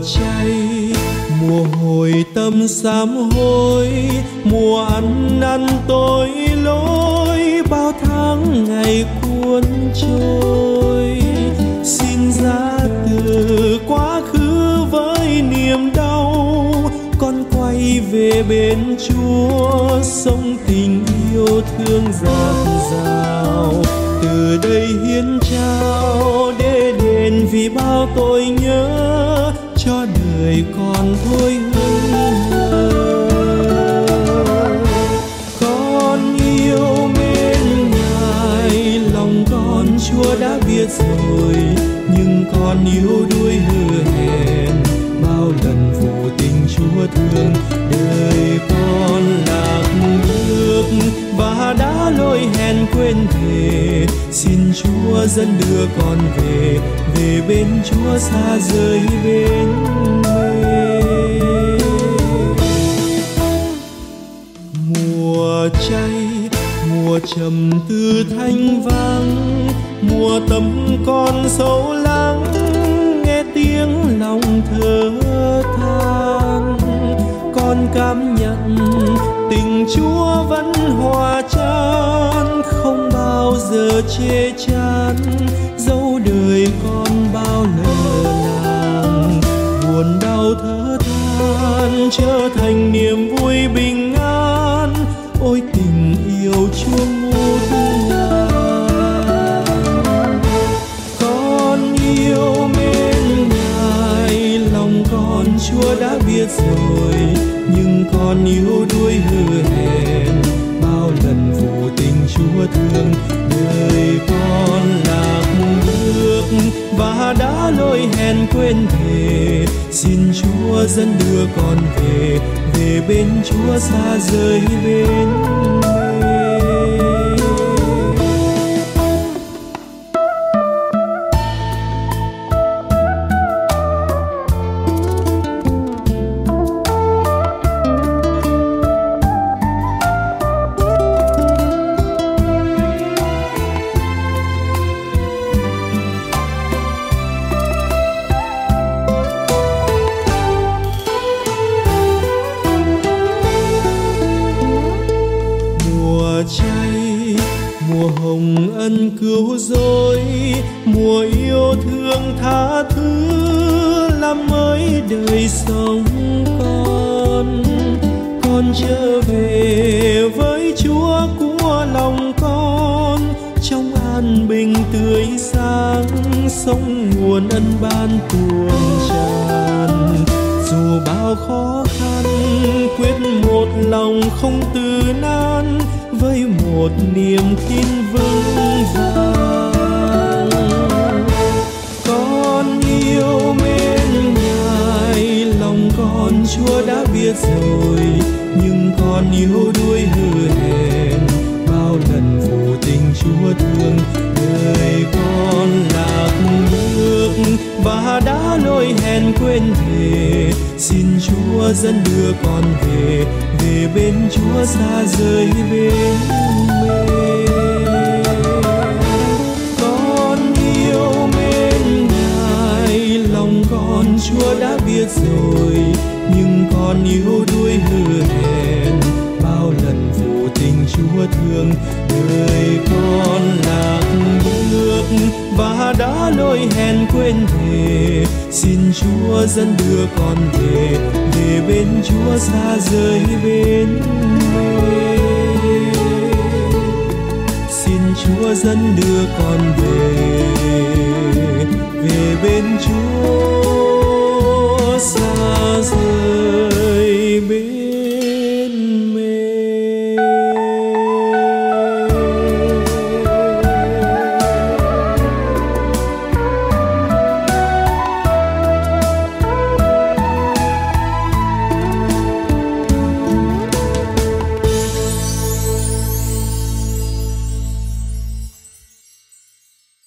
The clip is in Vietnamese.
chay, mùa hồi tâm sám hối, mùa ăn năn tội lỗi, bao tháng ngày cuốn trôi. Xin giá từ quá khứ với niềm đau, con quay về bên Chúa, sống tình yêu thương dạt dào. Từ đây hiến trao để đền vì bao tội nhớ, cho đời còn thôi hững. Con yêu mến Ngài, lòng con Chúa đã biết rồi, nhưng con yếu đuối hứa hẹn, bao lần phụ tình Chúa thương. Đời con lạc bước và đã lỗi hẹn quên thề, xin Chúa dẫn đưa con về, về bên Chúa xa rời bên mê. Mùa chay, mùa trầm tư thanh vắng, mùa tâm con sâu lắng, nghe tiếng lòng thở than. Con cảm nhận tình Chúa vẫn hòa chan, không bao giờ chê chán, dẫu đời con bao lỡ làng. Buồn đau thở than trở thành niềm vui bình an, ôi tình yêu Chúa ngút ngàn. Con yêu mến Ngài, lòng con Chúa đã biết rồi, nhưng con yếu đuối hứa hẹn, bao lần phụ tình Chúa thương. Đời con lạc bước và đã lỗi hẹn quên thề, xin Chúa dẫn đưa con về, về bên Chúa xa rời bên mê. Mùa hồng ân cứu rỗi, mùa yêu thương tha thứ, làm mới đời sống con. Con trở về với Chúa của lòng con, trong an bình tươi sáng, sống nguồn ân ban tuôn tràn. Dù bao khó khăn, quyết một lòng không từ nan, với một niềm tin vững vàng. Con yêu mến Ngài, lòng con Chúa đã biết rồi, nhưng con yếu đuối hứa hẹn, bao lần phụ tình Chúa thương. Đời con lạc bước và đã lỗi hẹn quên thề, xin Chúa dẫn đưa con về, về bên Chúa xa rời bên mê. Con yêu mến Ngài, lòng con Chúa đã biết rồi, nhưng con yếu đuối hứa hẹn, bao lần phụ tình Chúa thương. Đời con lạc bước và đã lỗi hẹn quên thề, xin Chúa dẫn đưa con về, về bên Chúa xa rời bên mê. Xin Chúa dẫn đưa con về, về bên Chúa